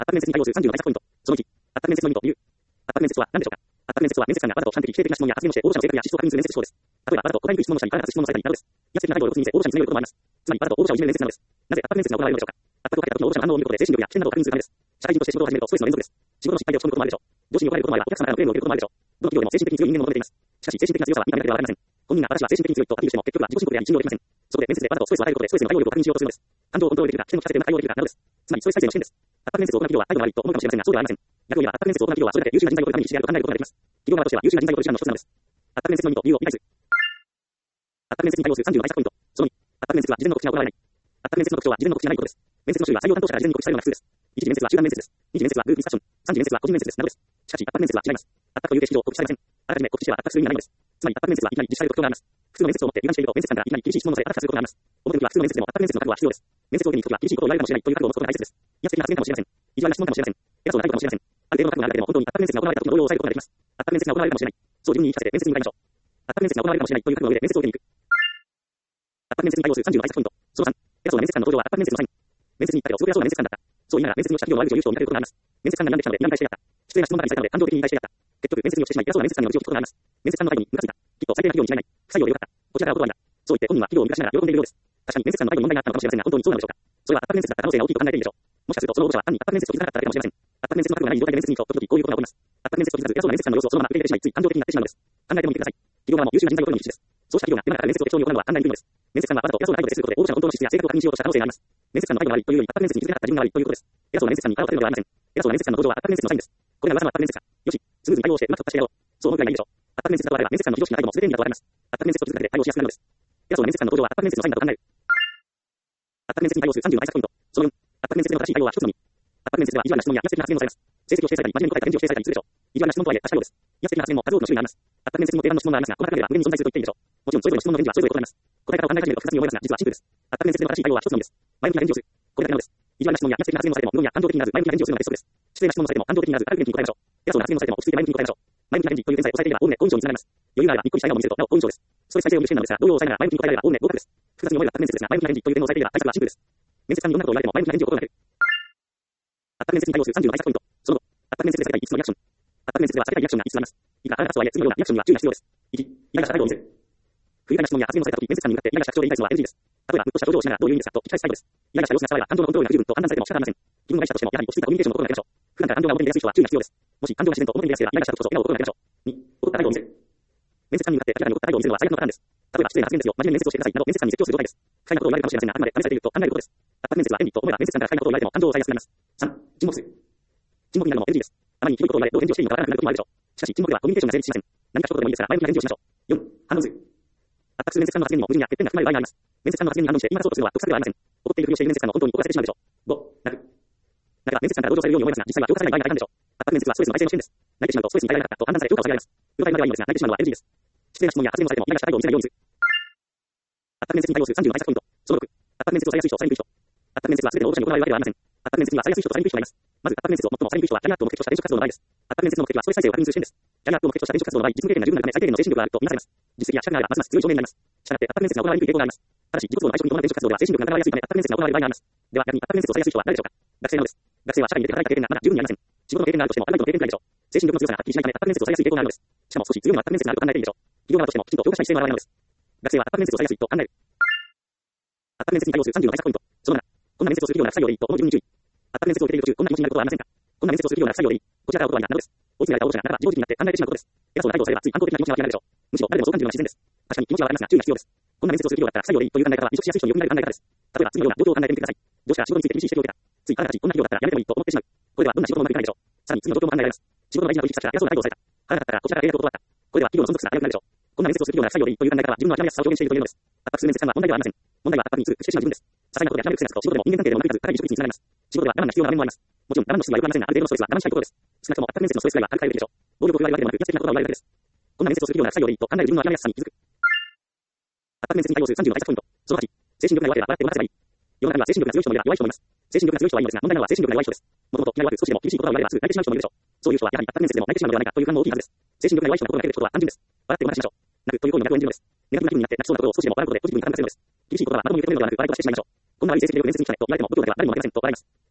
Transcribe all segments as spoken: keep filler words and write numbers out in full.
圧迫面接に対応するさんじゅうの対策ポイント。そのいち、圧迫面接の意味と理由。圧迫面接とは何でしょうか。圧迫面接とは面接官があなたと反的否定的な質問や発言をして応募者の性格や資質を確認する面接手法です。例えば、あなたと答えにくい質問の者にあなた質問のされたりなどです。威圧的な態度を露骨に見せ、応募者につなげることもあります。つまり、あなたと応募者をいじめる面接なのです。なぜ圧迫面接が行われるのでしょうか。圧迫をかけた時の応募者の反応を見ることで精神力や危険などを確認するためです。社会人として仕事を始めるとストレスの連続です。仕事の失敗で落ち込むこともあるでしょう。上司に怒られることもあれば、お客様からのクレームを受けることもあるでしょう。どの企業でも精神的に強い人間を求めています。しかし、精神的な強さは見た目だけではわかりません。本人が私は精神的に強いとアピールしても、結局は自己申告であり信用できません。そこで面接であなたとストレスを与えることでストレスの対応力を確認しようとするのです。感情をコントロールできるか、危険の利き方で対応できるかなどです。つまり、ストレス改善の視点です。圧迫面接を行う企業は態度が悪いと思うかもしれませんが、そうではありません。逆を言えば、圧迫面接を行う企業はそれだけ優秀な人材を取るために必死であると考えることができます。企業側としては優秀な人材を取る手段の一つなのです。圧迫面接の意味と理由を理解する。圧迫面接に対応するさんじゅうの対策ポイント。そのに、圧迫面接は事前の告知が行われない。圧迫面接の特徴は事前の告知がないことです。面接の種類は採用担当者が事前に告知されるのが普通です。いち次面接は集団面接です。に次面接はグループディスカッション。さん次面接は個人面接です。などです。しかし、圧迫面接は違います。圧迫という形式上告知されません。あらかじめ告知しては圧迫する意味がないのです。つまり、圧迫面接はいきなり実施される特徴があります。複数の面接を持って油断していると、面接官がいきなり厳しい質問をされ、あたふたすることがあります。表向きは普通の面接でも圧迫面接の覚悟は必要です。面接を受けに行くときは厳しいことを言われるかもしれないという覚悟を持つことが大切です。威圧的な発言かもしれません。意地悪な質問かもしれません。偉そうな態度かもしれません。ある程度の覚悟があるだけでも本当に圧迫面接が行われた時の動揺を抑えることができます。圧迫面接が行われるかもしれない。そう自分に言い聞かせて面接に向かいましょう。圧迫面接が行われるかもしれないという覚悟の上で面接を受けに行く。圧迫面接に対応するさんじゅうの対策ポイント。そのさん、偉そうな面接官の登場は圧迫面接のサイン。面接に行ったけどすごく偉そうな面接官だった。そう言いながら面接に落ちた企業の悪口を言う人を見かけることがあります。面接官が病んできたので病み返しやがった。失礼な質問ばかりされたので感情的に言い返しやがった。結局面接に落ちてしまい偉そうな面接官の愚痴を聞くことがあります。面接官の態度にムカついた。きっと最低な企業に違いない。不採用でよかった。こちらからお断りだ。そう言って本人は企業を見返しながら喜んでいるようです。確かに面接官の態度に問題があったのかもしれませんが本当にそうなのでしょうか。それは圧迫面接だった可能性が大きいと考えているでしょう。もしかするとその応募者は単に圧迫面接と気づかなかっただけかもしれません。圧迫面接の覚悟がない状態で面接に行くと時々こういうことが起こります。圧迫面接と気づかず偉そうな面接官の様子をそのまま受け入れてしまいつい感情的になってしまうのです。考えてみてください。企業側も優秀な人材を取るに必死です。そうした企業が世の中から面接を適当に行うのは簡単にできるのです。面接官はあなたと偉そうな態度ですることで応募者の本当の資質や性格を確認しようとした可能性があります。面接官の態度が悪いというより圧迫面接に気づかなかった自分が悪いということです。偉そうな面接官に腹を立てるのではありません。偉そうな面接官の登場は圧迫面接のサインです。これが噂の圧迫面接か。よし、スムーズに対応してうまく突破してやろう。そう思うくらいないでしょう。圧迫面接が終われば面接官の非常識な態度も全て意味が問われます。圧迫面接と気づかれて対応しやすくなるのです。偉そうな面接官の登場は圧迫面接のサインだと考える。圧迫面接に対応するさんじゅうの対策ポイント。そのよん、圧迫面接での正しい対応は一つのみ。圧迫面接では意地悪な質問や威圧的な発言をされます。成績を指定されたり、真面目に答えた返事を指定されたりするでしょう。意地悪な質問とはいえ確かようです。威圧的な発言も数多くの種類があります。圧迫面接にも定番の質問がありますが、この中では無限に存在すると言っていいでしょう。もちろんそれぞれの質問の返事はそれぞれ異なります。答え方を考え始めると複雑に思いますが、実はシンプルです。圧迫面接での正しい対応は一つのみです。前向きな返事をする。これだけなのです。意地悪な質問や威圧的な発言をされても、無論や感情的にならず前向きな返事をするのが鉄則です。失礼な質問をされても感情的にならず明るく元気に答えましょう。偉そうな発言をされても落ち着いて前向きに答えましょう。前向きな返事という天才を抑えていれば、おおむね好印象につながります。余裕があればにっこりした笑顔を見せるとなお好印象です。ストレス再生を見る視点なのですが、動揺を抑えながら前向きに答えられればおおむね合格です。複雑に思える圧迫面接ですが、前向きな返事という点を抑えていれば対策はシンプルです。面接官にどんなことを言われても前向きな返事を心がける。圧迫面接に対応するさんじゅうの対策ポイント。その後、圧迫面接で避けたいいつつのリアクション。圧迫面接では避けたいリアクションがいつつあります。いくら腹が立つとはいえ次のようなリアクションには注意が必要です。いち、イライラした態度を見せる。不愉快な質問や発言をされたとき、面接官に向かってイライラした口調で言い返すのは エヌジー です。例えば、ふっとした表情をしながらどういう意味ですかと聞き返す態度です。イライラした様子が伝われば感情のコントロールが不十分と判断されても仕方ありません。気分が害したとしても、やはり落ち着いたコミュニケーションを心がけましょう。普段から感情が表に出やすい人は注意が必要です。もし感情が自然と表に出やすければイライラした時こそ笑顔を心がけましょう。に、怒った態度を見せる。面接官に向かって明らかに怒った態度を見せるのは最悪のパターンです。例えば、失礼な発言ですよ。真面目に面接をしてくださいなど面接官に説教する状態です。不快なことを言われるかもしれませんが、あくまで試されていると考えることです。圧迫面接は便利と思えば面接官から不快なことを言われても感情を抑えやすくなります。さん、沈黙する。沈黙になるのも エヌジー です。あまりにひどいことを言われどう返事をしていいのかわからなくなることもあるでしょう。しかし沈黙ではコミュニケーションが成立しません。何か一言でもいいですから前向きな返事をしましょう。よん、反論する。圧迫する面接官の発言にも矛盾や欠点が含まれる場合があります。面接官の発言に反論して言い回そうとするのは得策ではありません。怒っているふりをしている面接官の本当に怒らせてしまうでしょう。ご、泣く。泣けば面接官から同情されるように思いますが、実際は同情されない場合が大半でしょう。圧迫面接はストレスの内省の視点です。泣いてしまうとストレスに耐えられなかったと判断され評価を下げられます。うろたえまではいいのですが泣いてしまうのは エヌジー です。失礼な質問や発言をされてもイライラした態度を見せないようにする。圧迫面接に対応するさんじゅうの対策ポイント。そのろく、圧迫面接をされやすい人、されにくい人。圧迫面接は全ての応募者に行われるわけではありません。圧迫面接にはされやすい人とされにくい人がいます。まず圧迫面接を最もされにくい人はキャリアアップを目的とした転職活動の場合です。圧迫面接の目的はストレス再生を確認する視点です。キャリアアップを目的とした転職活動の場合、実務経験が十分なため最低限の精神力があるとみなされます。実績や資格があればますます強い証明になります。したがって圧迫面接が行われにくい傾向があります。ただし、自己都合の対象に伴う転職活動では精神力が高まりやすいため圧迫面接が行われる場合があります。では逆に圧迫面接をされやすい人は誰でしょうか。学生なのです。学生は社会に出て働いた経験がまだ十分にありません。仕事の経験があるとしてもアルバイトの経験くらいでしょう。精神力の強さがはっきりしないため圧迫面接をされやすい傾向があるのです。しかも少し強いの圧迫面接があると考えていいでしょう。企業側としてもきちんと評価したい姿勢が現れるのです。学生は圧迫面接をされやすいと考える。圧迫面接に対応するさんじゅうの対策ポイント。そのなな、こんな面接をする企業なら不採用でいいと思う自分に注意。圧迫面接を受けている途中、こんな気持ちになることはありませんか。こんな面接をする企業なら不採用でいい。こちらからお断りなのです。追い詰められた応募者がならば自暴自棄になって考えてしまうことです。偉そうな態度をされればつい反抗的な気持ちが湧き上がるでしょう。むしろ誰でもそう感じるのは自然です。確かに気持ちはわかりますが注意が必要です。こんな面接をする企業だったら不採用でいいという考え方は離職しやすい人によくなる考え方です。例えば次のような状況を考えてみてください。上司から仕事について厳しい指摘を受けた。ついあなたたちこんな企業だったらやめてもいいと思ってしまう。これではどんな仕事もうまくいかないでしょう。さらに次の状況も考えられます。仕事の大事な取引先から偉そうな態度をされた。腹が立ったらこちらから連絡を断った。これでは企業の存続すら危うくなるでしょう。こんな面接をする企業なら不採用でいいという考え方は自分の諦めやすさを表現しているというのです。圧迫する面接官は問題ではありません。問題は圧迫に次ぐ不適切な自分です。些細なことで諦める癖がつくと仕事でも人間関係でもうまくいかずかなり離職率につながります。仕事では我慢が必要な場面もあります。もちろん我慢の質は良くありませんがある程度のストレスは我慢したいことです。少なくとも圧迫面接のストレスぐらいは軽く耐えるべきでしょう。暴力を振るわれるわけでもなく威圧的なことが言われるだけです。こんな面接をする企業なら不採用でいいと考える自分の諦めやすさに気づく。圧迫面接に対応するさんじゅうの対策ポイント。そのはち、精神力が弱ければ笑ってごまかせばいい。世の中には精神力が強い人もいれば弱い人もいます。精神力が強い人はいいのですが問題なのは精神力が弱い人です。もともと気が弱く少しでも厳しいことが言われればすぐ泣いてしまう人もいるでしょう。そういう人はやはり圧迫面接でも泣いてしまうのではないかという不安も大きいはずです。精神力が弱い人が心がけることは単純です。笑ってごまかしましょう。泣くという行為の逆を演じるのです。ネガティブな気分になって泣きそうなことを少しでも笑うことでポジティブに感じさせるのです。厳しいことはまともに受け止めるのではなく笑い飛ばしてしまいましょう。こんな悪い成績で面接に来たねと言われても僕のでは誰にも負けませんと笑います。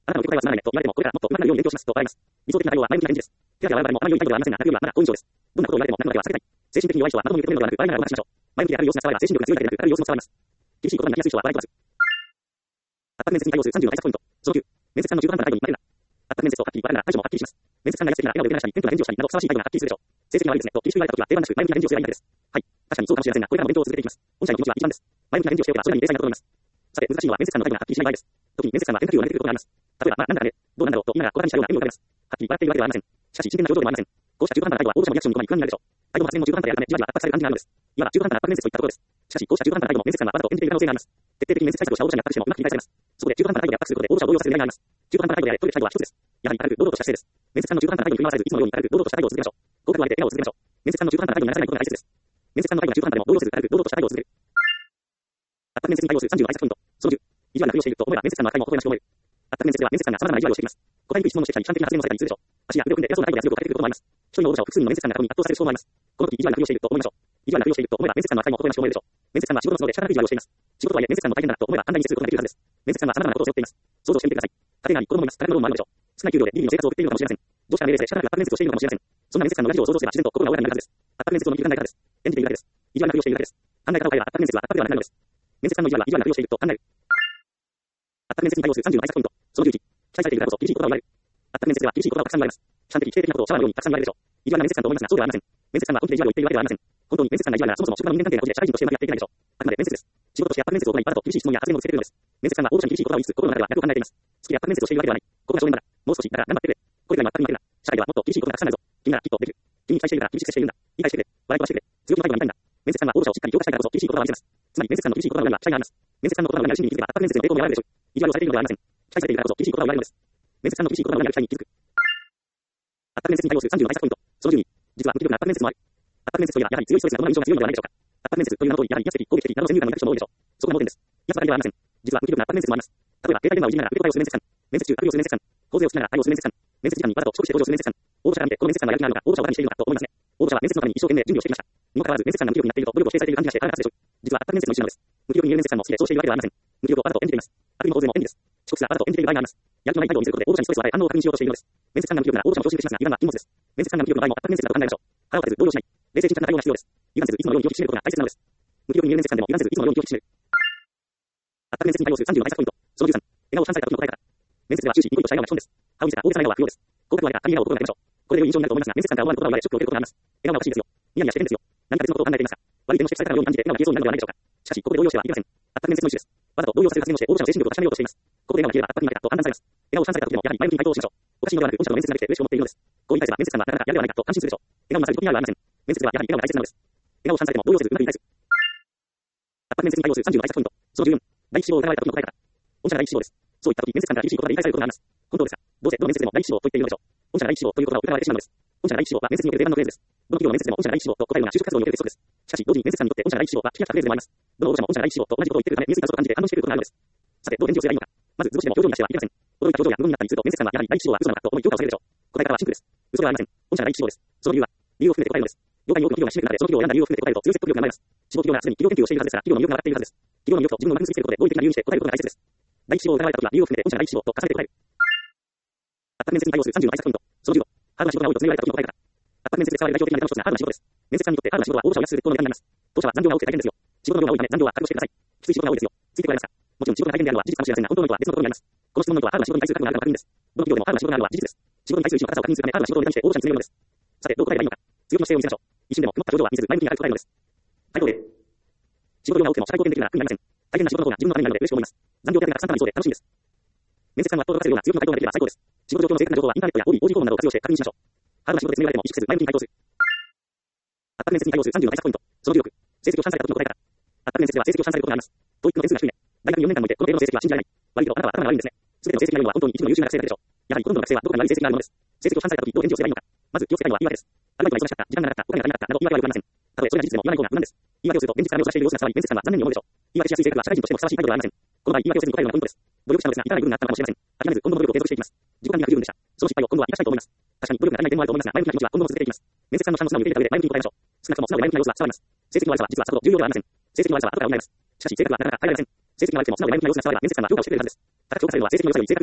あなたの教会はつまらないねと言われても、これからもっと上手くなるように勉強しますと笑います。理想的な対応は前向きな返事です。手当ては我々もあまり良い態度ではありませんが、学びはまだ好印象です。どんなことを言われても何のだけは避けたい。精神的に弱い人はまともに受け止めるのではなく、笑いながらお話ししましょう。前向きで明るい様子が伝われば精神力が強いだけでなく、明るい様子も伝わります。厳しい言葉になりやすい人は笑い飛ばす。圧迫面接に対応するさんじゅうの対策ポイント。そのきゅう、面接官の中途半端な態度に負けるな。圧迫面接とはっきり言われるなら対処もはっきりします。面接官が安いなら笑顔で受け流したり、テントな返事をしたりなどふさわしい態度がはっきりするでしょう。成績が悪いですねと厳しく言われたときは定番なく前向きな返事をすればいいだけです。はい。確かにそうかもしれませんが、これからも勉強を続けていきます。御社の気持ちは一番です。前向きな返事をしておけばそれなりに冷静になると思います。さて、難しいのは面接官の態度がはっきりしない場合です。特に面接官は変化球を投げてくることがあります。例えば、まあ、なんだかね、どうなんだろうと言いながら小馬鹿にしたような笑みを浮かべます。はっきり笑っているわけではありません。しかし、真剣な表情でもありません。こうした中途半端な態度は応募者のリアクションに困り不安になるでしょう。態度も発言も中途半端であるため、じわじわ圧迫される感じがあるのです。いわば中途半端な圧迫面接といったところです。しかし、こうした中途半端な態度も面接官はわざと演じている可能性があります。徹底的に面接対策をした応募者に圧迫してもうまく繰り返されます。そこで中途半端な態度で圧迫することで応募者を動揺させる狙いがあります。中途半端な態度であれ、取るべき態度は一つです。やはり明るく堂々とした姿勢です。面接官の中途半端な態度に振り回されず、いつものように明るく堂々とした態度を続けましょう。合格を上げて笑顔を続けましょう。面接官の中途半端な態度にならさないことが大切です。面接官の態度が中途半端でも動揺せず明るく堂々とした態度を続ける。圧迫面接に対応するさんじゅうの対策ポイント。そのじゅう、意地悪なふりをしていると思えば面接官の扱いも微笑ましく思える。圧迫面接では面接官が様々な意地悪をしていきます。答えにくい質問をしてきたり、批判的な発言をされたりするでしょう。足や腕を組んで偉そうな態度で圧力をかけてくることもあります。一人の応募者を複数人の面接官が囲み圧倒される人もあります。この時意地悪なふりをしていると思いましょう。意地悪なふりをしていると思えば面接官の扱いも微笑ましく思えるでしょう。面接官は仕事の都合で仕方なく意地悪をしています。仕事とはいえ面接官も大変だなと思えば簡単にすることができるはずです。面接官は様々なことを背負っています。想像してみてください。家庭があり、子供もいます。宝物もあるでしょう。少ない給料で日々の生活を送っているのかもしれません。どうしたら命令で仕方なく圧迫面接をしているのかもしれません。そんな面接官の裏事情を想像すれば自然と心が穏やかになるはずです。圧迫面接をのみ考え方です。演じているだけです。意地悪なふりをしているだけです。考え方を変えれば圧迫面接は圧迫ではなくなるのです。面接官の意地悪は意地悪なふりをしていると考える。圧迫面接に対応するさんじゅうの対策ポイント。そのじゅういち、期待されているからこそ厳しい言葉を言われる。圧迫面接では厳しい言葉をたくさん言われます。批判的、否定的なことをシャワーのようにたくさん言われるでしょう。意地悪な面接官と思いますが、そうではありません。面接官は本気で意地悪を言っているわけではありません。本当に面接官が意地悪ならそもそも職場の人間関係が個人で社会人としてうまくやっていけないでしょう。あくまで面接です。仕事として圧迫面接を行い、わざと厳しい質問や発言をぶつけているのです。面接官は応募者に厳しい言葉を言いつつ、心の中では楽を考えています。好きで圧迫面接をしているわけではない。ここが正念だな。もう少し、だから頑張ってくれ。これ以外の圧迫に負けるな。社会ではもっと厳しいことがたくさんあるぞ。君ならきっとできる。君に期待しているから厳しく接しているんだ。理解してくれ。笑い飛ばしてくれ。強気の態度が見たいんだ。面接官は応募者をしっかり評価したいからこそ厳しい言葉を見せます。つまり面接官の厳しい言葉の裏には期待があります。面接官の言葉の裏には真に気づけば圧迫面接の抵抗も和らぐでしょう。意地悪をされているのではありません。期待されているからこそ厳しい言葉を言われるのです。面接官の厳しい言葉の裏にある期待に気づく。圧迫面接に対応するさんじゅうの対策ポイント。そのじゅうに、実は無気力な圧迫面接もある。圧迫面接といえばやはり強いストレスなどの印象が強いのではないでしょうか。圧迫面接という名の通り、やはり威圧的、攻撃的などの先入観が抱く人も多いでしょう。そこが盲点です。威圧だけではありません。実は無気力な圧迫面接もあります。例えば、携帯電話をいじりながら受け答えをする面接官。面接中、アプリをする面接官。構成をしながら対応する面接官。面接時間にわざと遅刻して登場する面接官。応募者から見て、この面接官がやる気があるのか、応募者をバカにしているのかと思いますね。応募者は面接のために一生懸命準備をしてきました。にもかかわらず、面接官が無気力になっていると、努力を否定されている感じがして腹が立つでしょう。実は圧迫面接の一種なのです。無気力に言える面接官も好きでそうしているわけではありません。無気力をわざと演じています。悪意も当然も演技です。遅刻すらわざと演じている場合があります。やる気のない態度を見せることで応募者にストレスを与え、反応を確認しようとしているのです。面接官が無気力なら応募者も調子にしますが、油断は禁物です。面接官が無気力の場合も圧迫面接だと考えましょう。腹を立てず動揺しない。冷静沈着な対応が必要です。油断せずいつものように気を引き締めることが大切なのです。無気力に言える面接官でも油断せずいつものように気を引き締める。圧迫面接に対応するさんじゅうの対策ポイント。そのじゅうさん、笑顔をさんさいから時の答え方。面接では終始ニコニコした笑顔が基本です。顔にした大げさな笑顔は不要です。合格を上げた神笑顔を心がけましょう。これで良い印象になると思いますが、面接官から思わぬ言葉を言われショックを受けることがあります。笑顔が欲しいですよ。ニヤニヤしてるんですよ。何か別のことを考えていますか。悪い点の指摘されたかのように感じて笑顔が消えそうになるのではないでしょうか。しかし、ここで動揺してはいけません。圧迫面接の一種です。わざと動揺させる発言をして応募者の精神力を高めようとしています。ここで笑顔が消えれば圧迫に負けたと判断されます。笑顔をさんさいから時でもやはり前向きに回答をしましょう。おかしいのではなく、御社の面接ができて嬉しく思っているのです。こう言い返せば面接官はなかなかやるではないかと感心するでしょう。笑顔をされる時にはありません。面接ではやはり笑顔が大切なのです。笑顔をさんさいでも動揺せずうまく言い返す。圧迫面接に対応するさんじゅうの対策ポイント。そのじゅうよん、第一志望を疑われた時の答え方。御社が第一志望です。そういった時、面接官から厳しい言葉で言い返されることがあります。本当ですか。どうせどの面接でも第一志望と言っているのでしょう。御社が第一志望という言葉を疑われてしまうのです。御社が第一志望は面接における定番のフレーズです。どの企業の面接でも御社が第一志望と答えるのは就職活動における鉄則です。しかし、同時に面接官にとって御社が第一志望は聞き飽きたフレーズでもあります。どの応募者も御社が第一志望と同じことを言っているため、見えすぎたぞと感じて反応してくることがあるのです。さて、どう返事をすればいいのか。まず、図星でも表情に出してはいけません。驚いた表情や無言になったりすると、面接官はやはり第一志望は嘘なのかと思い評価をされるでしょう。答え方はシンプルです。嘘ではありません。御社が第一志望です。その理由は、理由を含めて答えるのです。業界に多くの企業が私立なので、その企業を選んだ理由を含めて答えると強い説得力が生まれます。志望企業がすでに企業研究をしているはずですから、企業の魅力が上がっているはずです。企業の魅力と自分のうまく結びつけることで合理的な理由にして答えることが大切です。第一志望を疑われたときは理由を含めて御社が第一志望と重ねて答える。圧迫面接に対応するさんじゅうの対策ポイント。そのじゅうご、ハードな仕事が多いと告げられたときの答え方。圧迫面接で使われる代表的なネタの一つがハードな仕事です。面接官にとってハードな仕事は応募者を安くするとのネタになります。当社は残業が多くて大変ですよ。仕事の量が多いため残業は覚悟してください。きつい仕事が多いですよ。ついてこられますか。もちろん仕事が大変であるのは事実かもしれませんが、本当の意図は別のことになります。この質問の意図はハードな仕事に対する覚悟があるかの確認です。どの企業でもハードな仕事があるのは事実です。仕事に対する意思の高さを確認するため、ハードな仕事をネタにして応募者に告げるのです。さて、どう答えればいいのか。強気の姿勢を見せましょう。一瞬でも曇った表情は見せず、前向きに明るく答えるのです。回答例。仕事量が多くても社会貢献できるなら苦になりません。大変な仕事の方が自分のためになるので嬉しく思います。残業手当がたくさんたまりそうで楽しいです。面接官が圧倒させるような強気の回答ができれば最高です。仕事状況の正確な情報はインターネットや オービー オージー フォームなどを活用して確認しましょう。ハードな仕事で詰められても萎縮せず前向きに回答する。圧迫面接に対応するさんじゅうの対策ポイント。そのじゅうろく、成績をシャンされた時の答え方。圧迫面接では成績をシャンされることがあります。トイックの点数が低いね。大学によねんかんもいてこの例の成績は信じられない。悪いけどあなたは頭が悪いんですね。すべての成績が良いのは本当に一部の優秀な学生だけでしょう。やはりほとんどの学生はどこかに悪い成績があるのです。成績をシャンされた時どう返事をすればいいのか。まず気をつけたいのは言い訳です。アルバイトが忙しかった、時間がなかった、お金が足りなかったなど言い訳はよくありません。たとえそれが事実でも言わない方が無難です。言い訳をすると現実から目をそらしている様子が伝わり面接官は残念に思うでしょう。言い訳しやすい性格は社会人としてもふさわしい態度ではありません。この場合言い訳をせずに答えるのがポイントです。努力したのですが、いかない部分があったのかもしれません。諦めず今後も努力を継続していきます。自己管理が不十分でした。その失敗を今度は生かしたいと思います。確かに努力が足りない点もあると思いますが、前向きな気持ちは今後も続けていきます。面接官の下の素直に受け入れた上で前向きに答えましょう。少なくとも素直で前向きな様子は伝わります。成績の悪さは実はさほど重要ではありません。成績の悪さは後から補います。しかし性格はなかなか変えられません。成績が悪くても素直で前向きな様子が伝われば面接官は評価をしてくれるはずです。高く評価されるのは成績の良さより性格の良さです。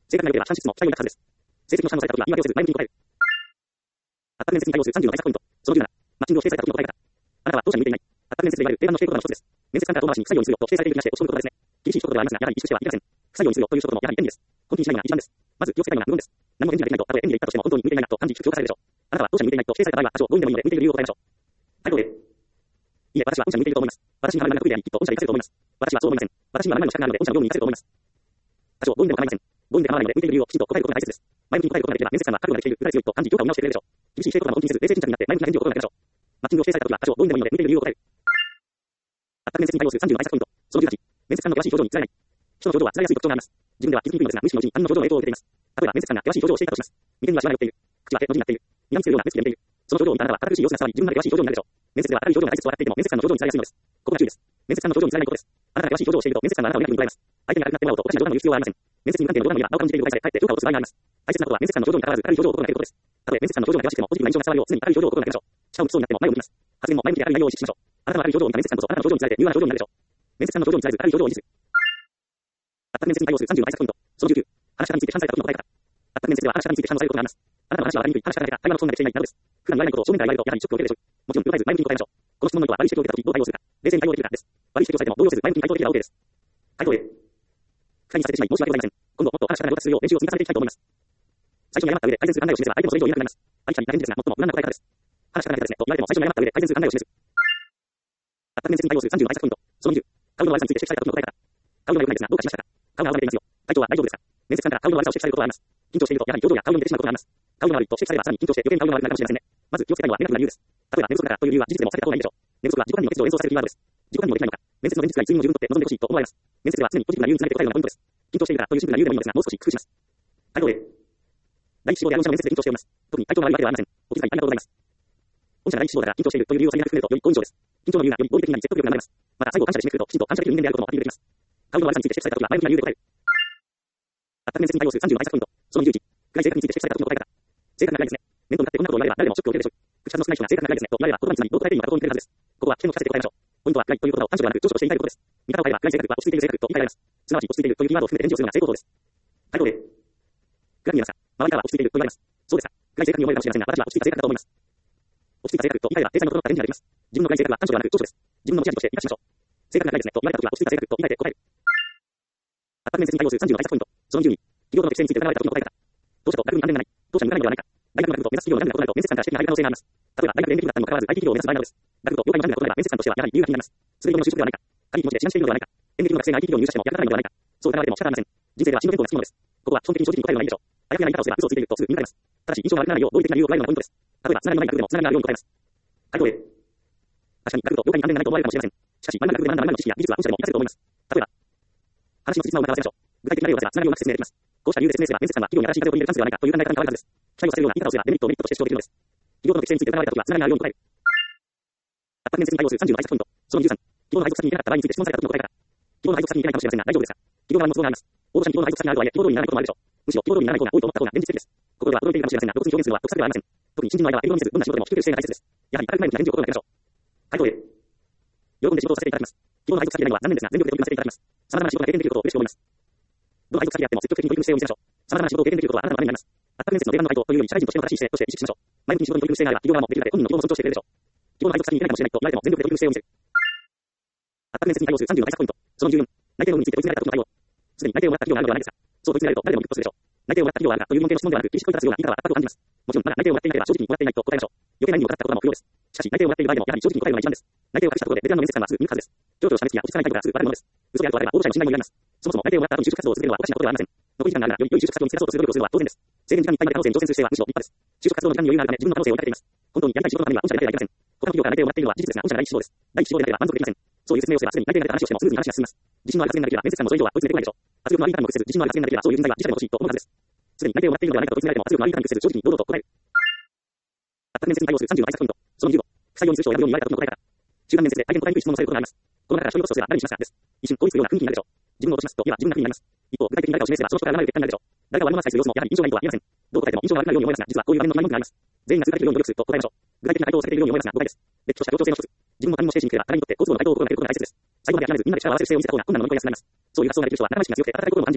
正確な予定は算出の記載を満たすはずです。成績の反応された時は言い訳をせず前向きに答える。圧迫面接に対応するさんじゅうの対策ポイント。そのじゅうなな、マッチングを指定された時の答え方。あなたは当社に向いていない。圧迫面接でいわゆる定番の傾向の一つです。面接官から遠回しに不採用にするよと指定されている気がして落ち込むことがですね。厳しい一言ではありますが、やはり萎縮してはいけません。不採用にするよという一言もやはり便利です。本気にしないのが一番です。まず気をつけたいのは無言です。何も返事ができないと、たとえ便利で言ったとしても本当に向いていないなと感じ、評価されるでしょう。あなたは当社に向いていないと指定された場合は、多少強引でもいいので向いている理由を答えましょう。回答例。いえ、私は御社に向いていると思います。私には何ら得意であり、きっと御社に活かせると思います。私はそう思いません。私には何の資格があるので、御社の業務に活かせると思います。多少強引でも構いません。強引で構わないので、向いている理由をきちんと答えることが大切です。前向きに答えることができれば、面接官は覚悟ができている、裏で強いと感じ、評価を見直してくれるでしょう。厳しい否定言葉も本気にせず、冷静沈着になって前向きな返事を心がけましょう。マッチングを指定された時は、多少強引でもいいので、向いている理由を答える。圧迫面接に対応するさんじゅうの対策ポイント。そのじゅうはち、面接官の険しい表情につられない。人の表情はつられやすい特徴があります。自分では気づきにくいのですが、無意識のうちに他人の表情の影響を受けています。例えば、面接官が険しい表情をしていたとします。見てみはしわが寄っている。口は手の字になっている。睨みつけるような目つきで見ている。その表情を見たあなたは堅苦しい様子が伝わり、自分まで険しい表情になるでしょう。面接では明るい表情が大切と笑っていても、面接官の表情につられやすいのです。ここが注意です。面接官の表情につられないことです。あなたが険しい表情をしていると、面接官はあなたをネガティブに捉えます。相手に明るくなってもらおうと、おかしな冗談を言う必要はありません。面接に無関係の冗談を言えば、なお感じている状態さえ、かえって評価をする場合があります。大切なことは、面接官の表情に関わらず、明るい表情を心がけることです。たとえ面接官の表情が険しくても、ポジティブな印象が伝わるよう、常に明るい表情を心がけましょう。下を向きそうになっても前を向きます。発言も前向きで明るい内容を意識しましょう。あなたの明るい表情を見た面接官こそ、あなたの表情につられて、柔和な表情になるでしょう。面接官の表情につられず、明るい表情を維持する。圧迫面接に対応するさんじゅうの対策ポイント。そのじゅうきゅう、話し方について反された時の答え方。圧迫面接では話し方について反応されることがあります。あなたの話はわかりにくい、話し方が下手、会話のそんなでしていないなどです。普段言わないことを正面から言われると、やはりショックを受けるでしょう。もちろん、答えず前向きに答えましょう。この質問の意図は悪い指摘を受けた時どう対応するか。冷静に対応できるかです。悪い指摘をされても動揺せず前向きに回答できれば OK です。回答例。不快にさせてしまい申し訳ございません。今度もっと話し方が上達するよう練習を積み重ねていきたいと思います。最初に謝った上で改善する考えを示せば相手もそれ以上になります。ありきたりな返事ですが、最も無難な答え方です。話し方が下手ですねと言われても最初に謝った上で改善する考えを示す。圧迫面接に対応するさんじゅうの対策ポイント。そのにじゅう、顔の悪さについて指摘された時の答え方。顔が良くないですが、どうかしましたか。顔が青ざめていますよ。体調は大丈夫ですか。面接官から顔の悪さを指摘されることがあります。緊張していると、やはり表情や顔に出てしまうことがあります。顔が悪いと指摘されれば、さらに緊張して余計に顔が悪くなるかもしれませんね。まず気をつけたいのはネガティブな理由です。例えば寝不足だからという理由は事実でも避けた方がいいでしょう。寝不足は自己管理の欠如を連想させるキーワードです。自己管理もできないのか。面接の前日が睡眠を十分とって望んでほしいと思われます。面接では常にポジティブな理由につなげて答えるのがポイントです。緊張しているからというシンプルな理由でもいいのですが、もう少し工夫します。回答例。第一志望である御社の面接で緊張しております。特に体調が悪いわけではありません。お気遣いありがとうございます。御社が第一志望だから緊張しているという理由を先に含めるとより好印象です。緊張の理由がより合理的になり説得力が生まれます。また最後を感謝で締めくくると、きちんと感謝的人間であることもアピールできます。顔の悪さについて指摘された時は前向きな理由で答える。圧迫面接に対応するさんじゅうの対策ポイント。そのにじゅういち、暗い性格について指摘された時の答え方。性格が暗いですね。面と向かってこんなことを言われれば誰でもショックを受けるでしょう。口数の少ない人が性格が暗いですねと言われれば言葉につなぎどう答えていいのかと見ているはずです。ここは危険を聞かせて答えましょう。ポイントは暗いということを短所ではなく長所として言いたいことです。見方を変えれば暗い性格は落ち着いている性格と言い換えられます。すなわち落ち着いているというキーワードを含めて返事をするのが成功法です。回答例。グラフにいますか。周りからは落ち着いていると言われます。そうですか。暗い性格に思えるかもしれませんが、私は落ち着いた性格だと思います。落ち着いた性格と言い換えれば体裁の整った返事ができます。自分の暗い性格は短所ではなく長所です。自分の持ち味として生かしましょう。性格が暗いですねと言われた時は落ち着いた性格と言い換えて答える。圧迫面接に対応するさんじゅうの対策ポイント。そのにじゅうに、企業の適性について疑われた時の答え方。当社と学部に関連がない。当社に向かないのではないか。大学の学部と目指す企業の何が異なると面接官から指摘が入る可能性があります。例えば大学で演劇部だったにもかかわらず アイティー 企業を目指す場合などです。学部と業界の何が異なれば面接官としてはやはり理由が気になります。すでにの就職ではないか。軽い気持ちで志願しているのではないか。演劇部の学生が アイティー 企業に入社しても役立たないのではないか。そう疑われても仕方ありません。人生では進路変更がつきものです。ここは基本的に正直に答えるのがいいでしょう。あやふやな言い方をすれば嘘をついているとすぐ見抜かれます。ただし印象が悪くならないよう合理的な理由を加えるのがポイントです。例えばつながりのない学部でもつながりのあるように答えます。回答例。確かに学部と業界に関連がないと思われるかもしれません。しかし、前の学部で学んだ前の知識や技術は本社でも活かせると思います。例えば、話の辻褄を伺わせましょう。具体的な例を出せばつながりをうまく説明できます。こうした理由で説明すれば面接官は企業に新しい風を取り入れるチャンスではないかという考え方に変わるはずです。期待をさせるような言い方をすればデメリットをメリットとして主張できるのです。企業の適性について疑われたときはつながりのあるように答える。圧迫面接に対応するさんじゅうの対策ポイント。そのにじゅうさん、企業の配属先に行けなかった場合について質問されたときの答え方。企業の配属先に行けないかもしれませんが大丈夫ですか。企業側にも都合があります。応募者に企業の配属先があるとはいえ、企業通りにならないこともあるでしょう。むしろ企業通りにならない方が多いと思った方が現実的です。ここでは驚いているかもしれませんが、露骨に表現するのは得策ではありません。特に新人の間は営業にせず、どんな仕事でも引き受ける姿勢が大切です。やはり明るく前向きな返事を心がけましょう。回答例。喜んで仕事をさせていただきます。企業の配属先でないのは残念ですが、全力で取り組ませていただきます。様々な仕事が経験できることを嬉しく思います。どの配属先であっても積極的に取り組む姿勢を見せましょう。様々な仕事を経験できることはあなたのためになります。圧迫面接の出番の回答というより社会人としての正しい姿勢として意識しましょう。前向きに仕事に取り組む姿勢があれば企業側もできるだけ本人の希望も尊重してくれるでしょう。企業の配属先に行けないかもしれないと言われても全力で取り組む姿勢を見せる。圧迫面接に対応するさんじゅうの対策ポイント。そのにじゅうよん、内定の有無について追い詰められた時の対応。すでに内定をもらった企業があるのではないですか。そう追い詰められると誰でもグッとするでしょう。内定をもらった企業があるかという問題の質問ではなく、厳しく問いただすような言い方は圧迫を感じます。もちろんまだ内定をもらっていないから正直にもらっていないと答えましょう。余計な意味を語ったことはもう不要です。しかし内定をもらっている場合でもやはり正直に答えるのが一番です。内定を隠したところでベテランの面接官はすぐ見抜くはずです。情緒を示す気や落ち着かない態度がすぐバレるものです。嘘であるとあれば応募者への信頼も揺らぎます。そもそも内定をもらった後に就職活動を続けるのはおかしなことではありません。残り時間があるならより良い就職活動に生かそうとする努力をするのは当然です。制限時間にいっぱいまで可能性に挑戦する姿勢はむしろ立派です。就職活動の時間に余裕があるため自分の可能性を追いかけています。本当にやりたい仕事のためには御社だけではできません。他の企業から内定をもらっているのは事実ですが、御社が第一志望です。第一志望でなければ満足できません。そういう説明をすればすぐに内定が出た話をしてもスムーズに話が進みます。自信のある発言ができれば面接官もそれ以上は追い詰めてこないでしょう。圧力のある言い方も屈せず自信のある発言ができればそういう人材は自社でも欲しいと思うはずです。すでに内定をもらっているのではないかと追い詰められても圧力のある言い方に屈せず正直に堂々と答える。圧迫面接に対応するさんじゅうの対策ポイント。そのにじゅうご、不採用にする人を選ぶように言われた時の答え方。中間面接で大変答えにくい質問をされることがあります。この中から処理コストすれば誰にしますかです。一瞬効率するような雰囲気になるでしょう。自分を落としますと言えば自分が不利になります。一方、具体的に誰かを指名すればその人から離れる結果になるでしょう。誰かを悪者扱いする様子もやはり印象がいいとは言えません。どう答えても印象が悪くなるように思いますが、実はこういう場面の前文句があります。全員が通過できるように努力すると答えましょう。具体的な回答をされているように思いますが誤解です。別途した協調性の一つ。自分も他人も精神にくれば互いにとって好都合の回答を心がけることが大切です。最後まで諦めずみんなで力を合わせる姿勢を見せた方が困難を乗り越えやすくなります。そういう発想ができる人は仲間意識が強くて温かい心も感じますね。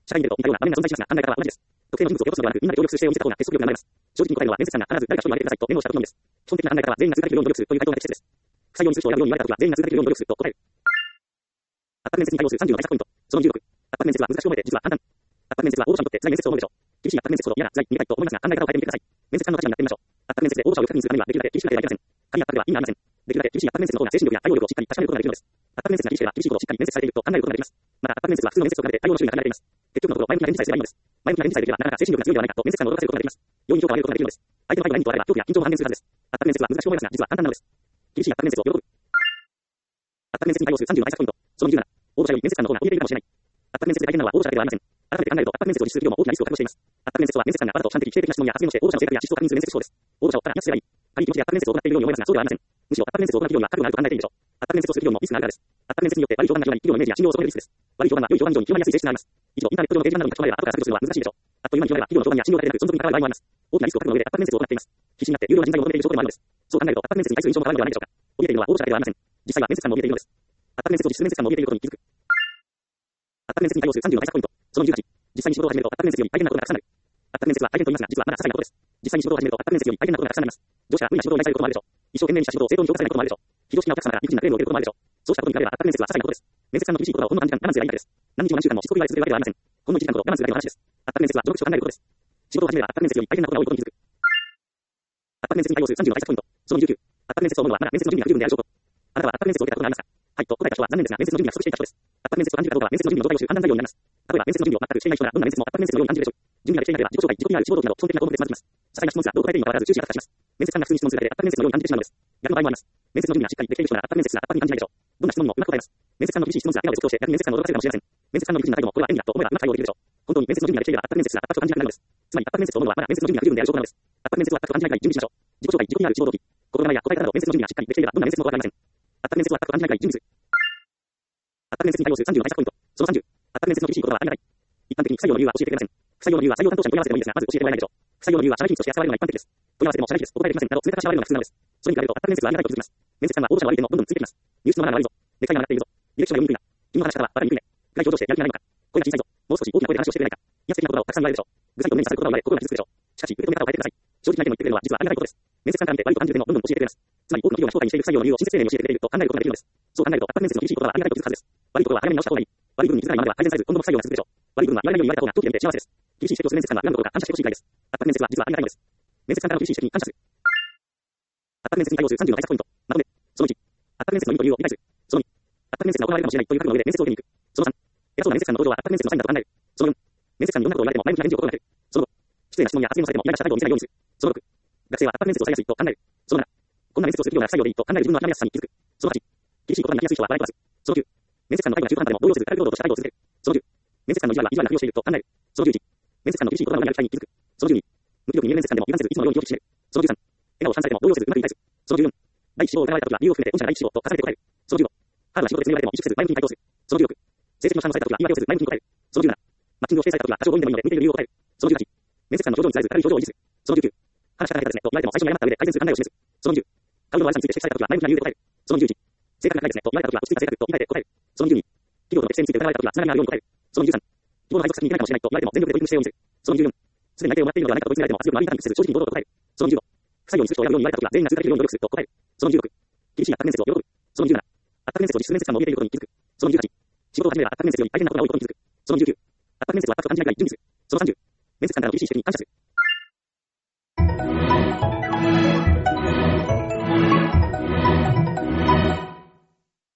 社会に出ると似たような場面が存在しますが、考え方は同じです。特定の人物を落とすのではなく、みんなで協力する姿勢を見せた方が結束力が生まれます。正直に答えるのは、面接官が必ず誰か一人を挙げてくださいとメモをしたことのみです。基本的な考え方は全員が通過できるように努力するという回答が適切です。不採用に通知を選ぶように言われたときは、全員が通過できるように努力すると答える。圧迫面接に対応するさんじゅうの対策ポイント。そのじゅうろく。圧迫面接は難しく思えて実は簡単。圧迫面接は応募者にとって辛い面接と思うでしょう。厳しい圧迫面接ほど嫌だ、辛い、苦いと思いますが、考え方を変えてみてください。面接官の立場になってみましょう。圧迫面接で応募者をよく確認するためには、できるだけ厳しくなければいけません。仮に圧迫では意味がありません。できるだけ厳しい圧迫面接の方が精神力や対応力をしっかり確かめることができるのです。圧迫面接が厳しければ厳しいほどしっかり面接されていると考えることができます。また、圧迫面接は普通の面接と比べて対応の種類が限られています。結局のところ、前向きな返事さえすればいいのです。前向きな返事さえできれば、なかなか精神力が強いではないかと面接官を驚かせることができます。容易に評価を上げることができるのです。相手の前に何とあれば恐怖や緊張も半減するはずです。圧迫面接は難しく思いますが、実は簡単なのです。厳しい圧迫面接を喜ぶ。圧迫面接に対応するさんじゅうの対策ポイント。そのにじゅうなな。応募者より面接官の方が怯えているかもしれない。圧迫面接で大変なのは応募者だけではありません。改めて考えると、圧迫面接を実施する企業も大きなリスクを覚悟しています。圧迫面接とは面接官がわざと主観的否定的な質問や発言をして応募者の性格や資質を確認する面接手法です。応募者をただ安くすればいい。軽い気持ちで圧迫面接を行っているように思いますが、そうではありません。むしろ圧迫面接を行う企業には覚悟があると考えているでしょう。圧迫面接をする企業もリスクがあるからです。圧迫面接によって悪い評判が広まり、企業のイメージや信用を損ねるリスクです。悪い評判は良い評判以上に広まりやすい性質があります。以上、インターネット上の掲示板などに書き込まれれば後から削除するのは難しいでしょう。あっという間に広まれば企業の評判や信用だけでなく存続に関わる場合もあります。大きなリスクを覚悟の上で圧迫面接を行っています。必死になって有料な人材を求めている証拠でもあるのです。そう考えると圧迫面接に対する印象も変わるのではないでしょうか。怯えているのは応募者だけではありません。実際は面接官も怯えているのです。圧迫面接を実施する面接官も怯えていることに気づく。圧迫面接に対応するさんじゅうの対策ポイント。そのじゅうはち。実際に仕事を始めると圧迫面接より大変なことがたくさんある。圧迫面接は大変と言いますが、実はまだ些細なことです。実際に仕事を始めると圧迫面接より大変なことがたくさんあります。上司から無理な仕事を依頼されることもあるでしょう。一生懸命にした仕事を正当に評価されないこともあるでしょう。非常識なお客様から理不尽なクレームを受けることもあるでしょう。そうしたことに比べれば圧迫面接は些細なことです。面接官の厳しい言葉をほんの短時間我慢すればいいだけです。何日も何週間もしつこく言われ続けるわけではありません。ほんのいちじかんほど我慢するだけの話です。圧迫面接は序の口を考えることです。仕事を始めれば圧迫面接より大変なことが多いことに気づく。圧迫面接に対応するさんじゅうの対策ポイント。そのにじゅうきゅう。圧迫面接と思うのはまだ面接の準備が不十分である証拠。あなたは圧迫面接を受けたことがありますか？はいと答えた人は残念ですが、面接の準備が不足していた人です。圧迫面接と感じるかどうかは面接の準備の状態を知る判断材料になります。例えば面接の準備を全くしていない人ならどんな面接も圧迫面接のように感じるでしょう。準備ができていなければ自己紹介、自己 ピーアール、志望動機など基本的な項目でつまずきます。些細な質問すらどう答えていいのかわからず終始が達します。面接官が普通に質問するだけで圧迫面接のように感じてしまうのです。逆の場合もあります。面接の準備がしっかりできている人なら圧迫面接すら圧迫に感じないでしょう。どんな質問にもうまく答えます。面接官の厳しい質問すら笑顔で即答して逆に面接官を驚かせるかもしれません。面接官の理不尽な態度もこれは演技だと思えばうまく対応できるでしょう。本当に面接の準備ができていれば圧迫面接すら圧迫と感じなくなるのです。つまり圧迫面接と思うのはまだ面接の準備が不十分である証拠なのです。圧迫面接は圧迫と感じないくらい準備しましょう。自己紹介、自己 ピーアール、志望動機、心構えや答え方など面接の準備がしっかりできていればどんな面接も怖がりません。圧迫面接は圧迫と感じないくらい準備する。圧迫面接に対応するさんじゅうの対策ポイント。そのさんじゅう。圧迫面接の厳しいことはありがたい。一般的に不採用の理由は教えてくれません。不採用の理由は採用担当者に問い合わせてもいいですが、まず教えてもらえないでしょう。不採用の理由は社内秘密として扱われるのが一般的です。問い合わせても社内秘です。お答えできませんなど冷たくしまわれるのが普通なのです。それに比べると圧迫面接はありがたいと気づきます。面接官は応募者の悪い点もどんどんついてきます。入室のマナーが悪いぞ。ネクタイが曲がっているぞ。履歴書が読みにくいな。君の話し方はバカににくいね。暗い表情してやる気がないのか。声が小さいぞ。もう少し大きな声で話をしてくれないか。威圧的な言葉をたくさん言われるでしょう。具体と目にさせる言葉を言われ心が傷つくでしょう。しかし受け止め方を変えてください。正直な意見を言ってくれるのは実はありがたいことです。面接官から見て悪いと感じる点もどんどん教えてくれます。つまり多くの企業が評価にしている不採用の理由を親切丁寧に教えてくれていると考えることができるのです。そう考えると圧迫面接の厳しい言葉はありがたいと気づくはずです。悪いところは早めに直した方がいい。悪い部分に気づかないままでは改善されず今後も不採用が続くでしょう。悪い部分は言われないように言われた方が長期で見て幸せです。厳しい指摘をする面接官は今のところが感謝してほしいくらいです。圧迫面接は実はありがたいのです。面接官からの厳しい指摘に感謝する。圧迫面接に対応するさんじゅうの対策ポイント。まとめ。そのいち。圧迫面接の意図と理由を理解する。そのに。圧迫面接が行われるかもしれないという覚悟の上で面接を受けに行く。そのさん。偉そうな面接官の登場は圧迫面接のサインだと考える。そのよん。面接官にどんなことを言われても前向きな返事を心がける。そのご。失礼な質問や発言をされても嫌なした態度を見せないようにする。そのろく。学生は圧迫面接をされやすいと考える。そのなな。こんな面接をする企業なら不採用でいいと考える自分の諦めやすさに気づく。そのはち。厳しい言葉になりやすい人は笑い飛ばす。そのきゅう。面接官の態度が中途半端でも動揺せず軽く堂々とした態度を続ける。そのじゅう。面接官の意地悪は意地悪なふりをしていると考える。そのじゅういち。面接官の厳しい言葉の裏にある期待に気づく。そのじゅうに。無気力に見える面接官でも油断せずいつものように気を引き締める。そのじゅうさん。笑顔を反されても動揺せずうまく言い返す。そのじゅうよん。第一志望を疑われたときは理由を含めて御社が第一志望と重ねて答える。そのじゅうご。ハードな仕事で詰められても萎縮せず前向きに回答する。そのじゅうろく。成績の差のされたときは言い訳をせず前向きに答える。そのじゅうなな。マッチングを否定されたときは多少強引でもいいので向いている理由を答える。そのじゅうはち。面接官の表情にされず軽い表情を維持する。そのじゅうきゅう。話し方が下手ですねと言われても最初に謝った上で改善する考えを示す。そのじゅう。顔色の悪さについて指摘されたときは前向きな理由で答える。そのじゅういち。性格が高いですねと言われたときは落ち着いた性格と言い換えて答える。そのじゅうに。企業の適性について疑われたときはつながりがあるように答える。そのじゅうさん。希望の配属先に行けないかもしれないと言われても全力で取り組む姿勢を見せる。そのじゅうよん。すでに内定をもらっているのではないかと追い詰められても圧力のある言い方に屈せず正直に堂々と答える。そのじゅうご。不採用にする人を選ぶように言われたときは全員が通過できるように努力すると答える。そのじゅうろく。厳しい圧迫面接を喜ぶ。そのじゅうなな。圧迫面接を実施する面接官も怯えていることに気づく。そのじゅうはち。仕事を始めれば圧迫面接より大変なことが多いことに気づく。そのじゅうきゅう。圧迫面接を圧迫と感じないくらい準備する。そのさんじゅう。面接官からの厳しい指摘に感謝する。